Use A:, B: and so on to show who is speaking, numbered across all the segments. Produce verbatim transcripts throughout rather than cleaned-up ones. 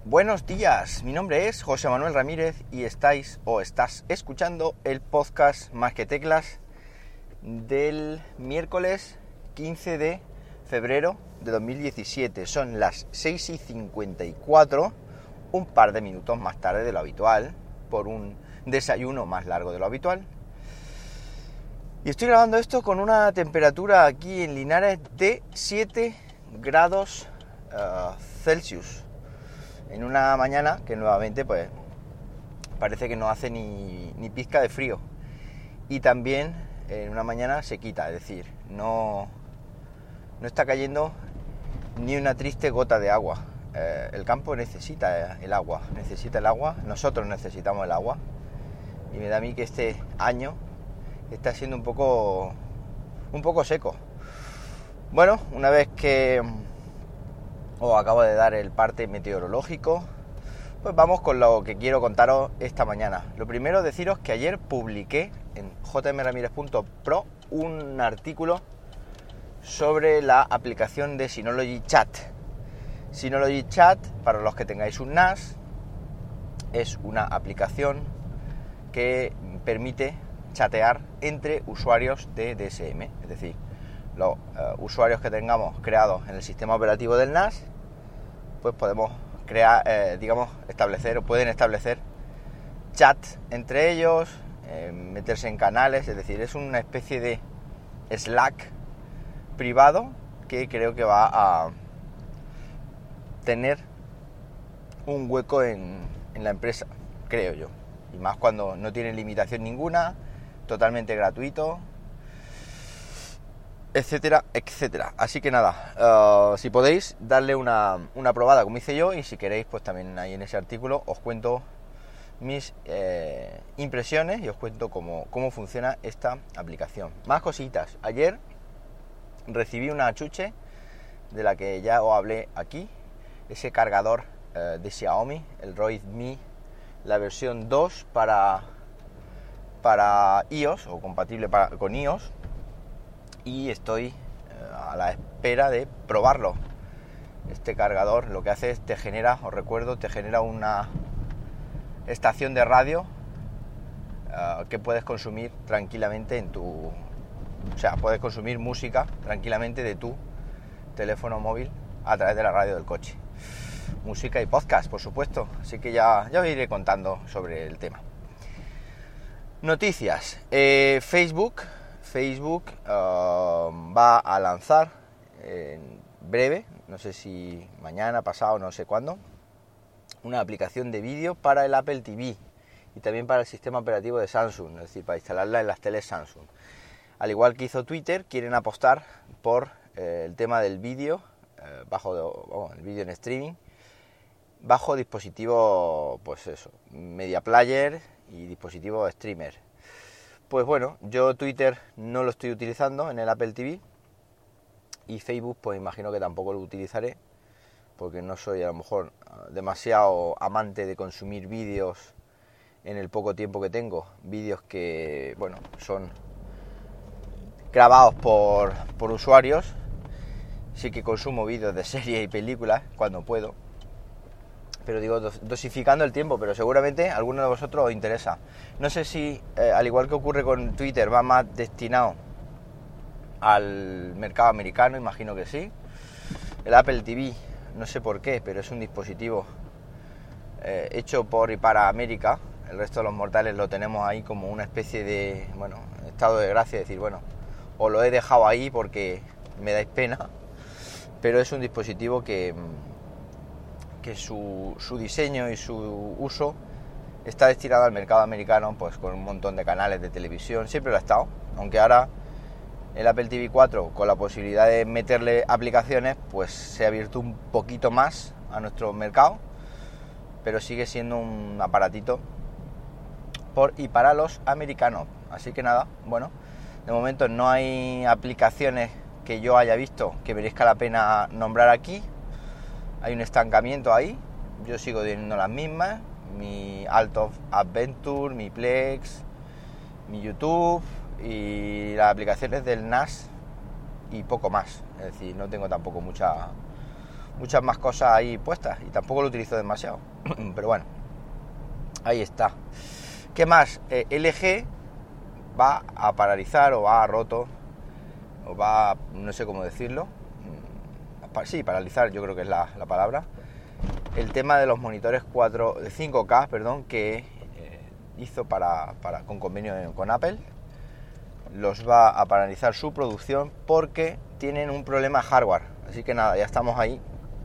A: Buenos días, mi nombre es José Manuel Ramírez y estáis o estás escuchando el podcast Más que Teclas del miércoles quince de febrero de dos mil diecisiete. Son las seis y cincuenta y cuatro, un par de minutos más tarde de lo habitual, por un desayuno más largo de lo habitual. Y estoy grabando esto con una temperatura aquí en Linares de siete grados uh, Celsius. En una mañana que nuevamente pues parece que no hace ni, ni pizca de frío. Y también en una mañana se quita, es decir, no, no está cayendo ni una triste gota de agua. Eh, el campo necesita el agua, necesita el agua, nosotros necesitamos el agua. Y me da a mí que este año está siendo un poco, un poco seco. Bueno, una vez que os acabo de dar el parte meteorológico, pues vamos con lo que quiero contaros esta mañana. Lo primero, deciros que ayer publiqué en j m ramírez punto pro un artículo sobre la aplicación de Synology Chat. Synology Chat, para los que tengáis un N A S, es una aplicación que permite chatear entre usuarios de D S M, es decir, los uh, usuarios que tengamos creados en el sistema operativo del N A S, pues podemos crear, eh, digamos, establecer o pueden establecer chat entre ellos, eh, meterse en canales, es decir, es una especie de Slack privado que creo que va a tener un hueco en, en la empresa, creo yo, y más cuando no tiene limitación ninguna, totalmente gratuito, etcétera, etcétera. Así que nada, uh, si podéis, darle una, una probada como hice yo, y si queréis, pues también ahí en ese artículo os cuento mis eh, impresiones y os cuento cómo, cómo funciona esta aplicación. Más cositas. Ayer recibí una chuche de la que ya os hablé aquí, ese cargador eh, de Xiaomi, el Roidme, la versión dos para, para iOS o compatible para, con iOS. Y estoy a la espera de probarlo. Este cargador lo que hace es te genera, os recuerdo, te genera una estación de radio uh, que puedes consumir tranquilamente en tu... O sea, puedes consumir música tranquilamente de tu teléfono móvil a través de la radio del coche. Música y podcast, por supuesto. Así que ya, ya os iré contando sobre el tema. Noticias. Eh, Facebook... Facebook uh, va a lanzar en breve, no sé si mañana, pasado, no sé cuándo, una aplicación de vídeo para el Apple T V y también para el sistema operativo de Samsung, es decir, para instalarla en las teles Samsung. Al igual que hizo Twitter, quieren apostar por eh, el tema del vídeo, eh, bajo de, oh, el vídeo en streaming, bajo dispositivo, pues eso, media player y dispositivo streamer. Pues bueno, yo Twitter no lo estoy utilizando en el Apple T V y Facebook pues imagino que tampoco lo utilizaré porque no soy a lo mejor demasiado amante de consumir vídeos en el poco tiempo que tengo, vídeos que bueno son grabados por, por usuarios. Sí que consumo vídeos de series y películas cuando puedo, pero digo dosificando el tiempo, pero seguramente a alguno de vosotros os interesa. No sé si, eh, al igual que ocurre con Twitter, va más destinado al mercado americano, imagino que sí. El Apple T V, no sé por qué, pero es un dispositivo eh, hecho por y para América. El resto de los mortales lo tenemos ahí como una especie de, bueno, estado de gracia, decir, bueno, os lo he dejado ahí porque me dais pena, pero es un dispositivo que... que su, su diseño y su uso está destinado al mercado americano, pues con un montón de canales de televisión, siempre lo ha estado, aunque ahora el Apple T V cuatro, con la posibilidad de meterle aplicaciones, pues se ha abierto un poquito más a nuestro mercado, pero sigue siendo un aparatito por y para los americanos. Así que nada, bueno, de momento no hay aplicaciones que yo haya visto que merezca la pena nombrar aquí. Hay un estancamiento ahí, yo sigo teniendo las mismas, mi Alt of Adventure, mi Plex, mi YouTube y las aplicaciones del N A S y poco más. Es decir, no tengo tampoco mucha muchas más cosas ahí puestas y tampoco lo utilizo demasiado. Pero bueno, ahí está. ¿Qué más? Eh, L G va a paralizar o va a roto o va a, no sé cómo decirlo, sí, paralizar yo creo que es la, la palabra, el tema de los monitores cuatro, de cinco K, perdón, que eh, hizo para, para, con convenio con Apple. Los va a paralizar su producción porque tienen un problema hardware. Así que nada, ya estamos ahí.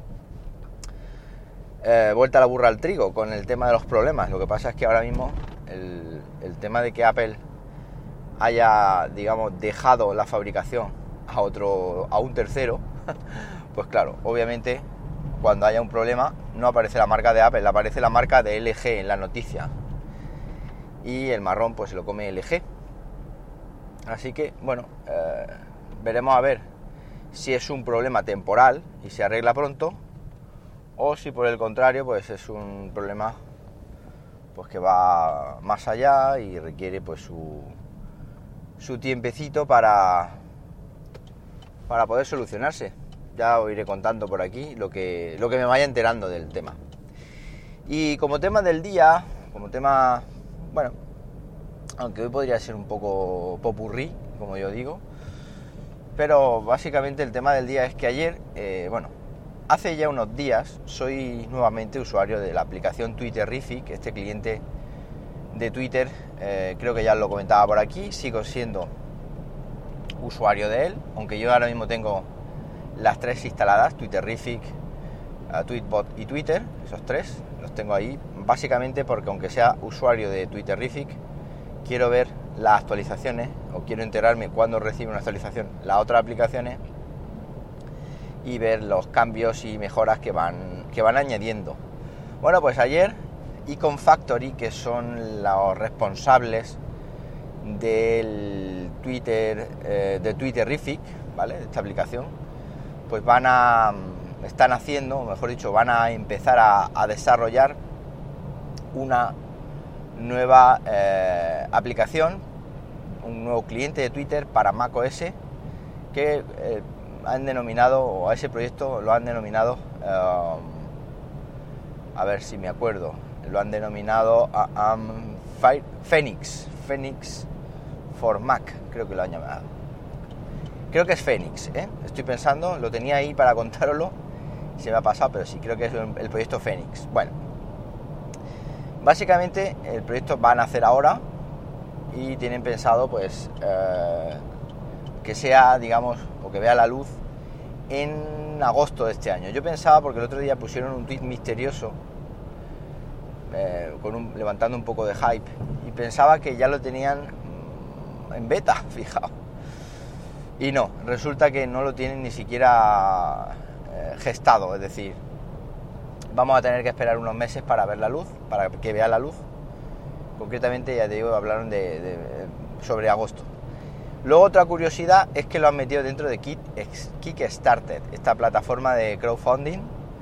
A: Eh, vuelta la burra al trigo con el tema de los problemas. Lo que pasa es que ahora mismo el, el tema de que Apple haya, digamos, dejado la fabricación a otro, a un tercero, pues claro, obviamente cuando haya un problema no aparece la marca de Apple, aparece la marca de L G en la noticia. Y el marrón pues se lo come L G. Así que, bueno, eh, veremos a ver si es un problema temporal y se arregla pronto, o si por el contrario pues es un problema pues que va más allá y requiere pues su, su tiempecito para, para poder solucionarse. Ya os iré contando por aquí lo que, lo que me vaya enterando del tema. Y como tema del día, como tema, bueno, aunque hoy podría ser un poco popurrí, como yo digo, pero básicamente el tema del día es que ayer, eh, bueno, hace ya unos días soy nuevamente usuario de la aplicación Twitterrific, este cliente de Twitter, eh, creo que ya lo comentaba por aquí, sigo siendo usuario de él, aunque yo ahora mismo tengo las tres instaladas, Twitterrific, uh, Tweetbot y Twitter, esos tres los tengo ahí, básicamente porque aunque sea usuario de Twitterrific, quiero ver las actualizaciones o quiero enterarme cuando recibe una actualización las otras aplicaciones y ver los cambios y mejoras que van, que van añadiendo. Bueno, pues ayer Icon Factory, que son los responsables del Twitter, eh, de Twitterrific, ¿vale?, de esta aplicación, pues van a, están haciendo, o mejor dicho, van a empezar a, a desarrollar una nueva eh, aplicación, un nuevo cliente de Twitter para macOS que eh, han denominado, o a ese proyecto lo han denominado, eh, a ver si me acuerdo, lo han denominado uh, um, Fire, Phoenix, Phoenix for Mac, creo que lo han llamado. Creo que es Phoenix, ¿eh? Estoy pensando, lo tenía ahí para contároslo, se me ha pasado, pero sí, creo que es el proyecto Phoenix. Bueno, básicamente el proyecto va a nacer ahora y tienen pensado pues eh, que sea, digamos, o que vea la luz en agosto de este año. Yo pensaba, porque el otro día pusieron un tweet misterioso eh, con un, levantando un poco de hype, y pensaba que ya lo tenían en beta, fijaos. Y no, resulta que no lo tienen ni siquiera eh, gestado, es decir, vamos a tener que esperar unos meses para ver la luz, para que vea la luz. Concretamente, ya te digo, hablaron de, de, sobre agosto. Luego, otra curiosidad es que lo han metido dentro de Kickstarter, esta plataforma de crowdfunding,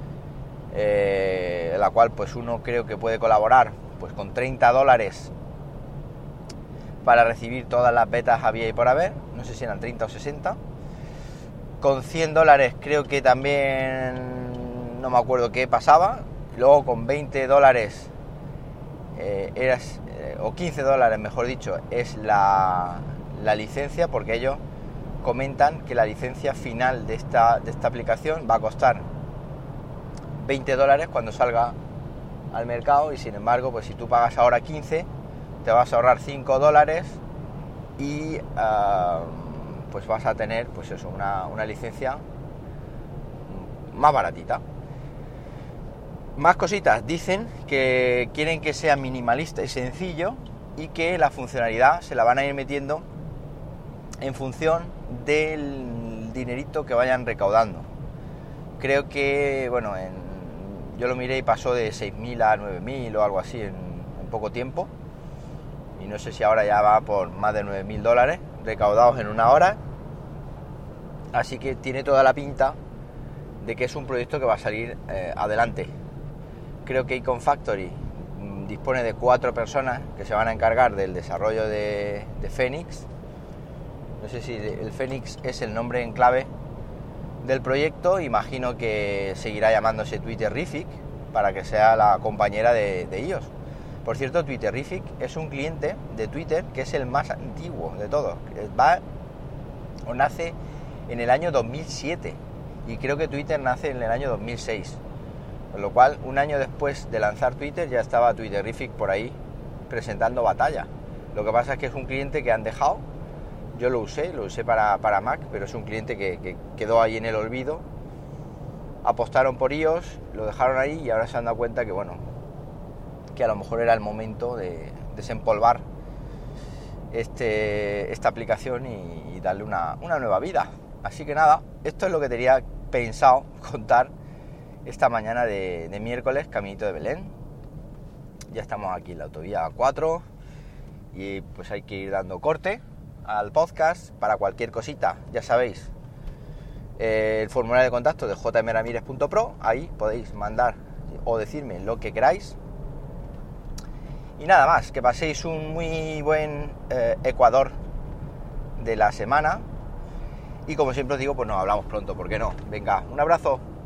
A: eh, en la cual pues uno creo que puede colaborar pues con treinta dólares para recibir todas las betas había y por haber, no sé si eran treinta o sesenta. Con cien dólares creo que también, no me acuerdo qué pasaba. Luego con veinte dólares eh, eras, eh, o quince dólares mejor dicho, es la, la licencia, porque ellos comentan que la licencia final de esta, de esta aplicación va a costar veinte dólares cuando salga al mercado, y sin embargo pues si tú pagas ahora quince, te vas a ahorrar cinco dólares y uh, pues vas a tener pues eso, una, una licencia más baratita. Más cositas, dicen que quieren que sea minimalista y sencillo y que la funcionalidad se la van a ir metiendo en función del dinerito que vayan recaudando. Creo que, bueno, en, yo lo miré y pasó de seis mil a nueve mil o algo así en, en poco tiempo. Y no sé si ahora ya va por más de nueve mil dólares recaudados en una hora. Así que tiene toda la pinta de que es un proyecto que va a salir eh, adelante. Creo que Icon Factory mmm, dispone de cuatro personas que se van a encargar del desarrollo de, de Phoenix. No sé si el Phoenix es el nombre en clave del proyecto. Imagino que seguirá llamándose Twitterrific para que sea la compañera de, de ellos. Por cierto, Twitterrific es un cliente de Twitter que es el más antiguo de todos. Va o nace en el año dos mil siete y creo que Twitter nace en el año dos mil seis. Con lo cual, un año después de lanzar Twitter ya estaba Twitterrific por ahí presentando batalla. Lo que pasa es que es un cliente que han dejado. Yo lo usé, lo usé para, para Mac, pero es un cliente que, que quedó ahí en el olvido. Apostaron por iOS, lo dejaron ahí y ahora se han dado cuenta que, bueno, que a lo mejor era el momento de desempolvar este, esta aplicación y, y darle una, una nueva vida. Así que nada, esto es lo que tenía pensado contar esta mañana de, de miércoles, caminito de Belén. Ya estamos aquí en la autovía cuatro y pues hay que ir dando corte al podcast. Para cualquier cosita, ya sabéis, eh, el formulario de contacto de j m ramírez punto pro, ahí podéis mandar o decirme lo que queráis. Y nada más, que paséis un muy buen eh, Ecuador de la semana y como siempre os digo, pues nos hablamos pronto, ¿por qué no? Venga, un abrazo.